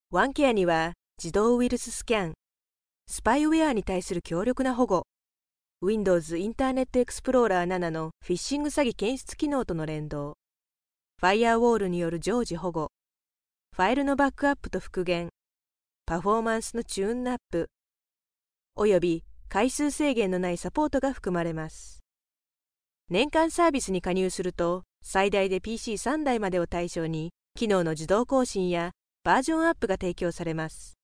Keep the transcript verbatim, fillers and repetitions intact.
ワンケアには自動ウイルススキャン、スパイウェアに対する強力な保護、Windows インターネットエクスプローラーななのフィッシング詐欺検出機能との連動、ファイアウォールによる常時保護、ファイルのバックアップと復元、パフォーマンスのチューンアップ、および回数制限のないサポートが含まれます。年間サービスに加入すると、最大で ピーシーさん 台までを対象に、機能の自動更新やバージョンアップが提供されます。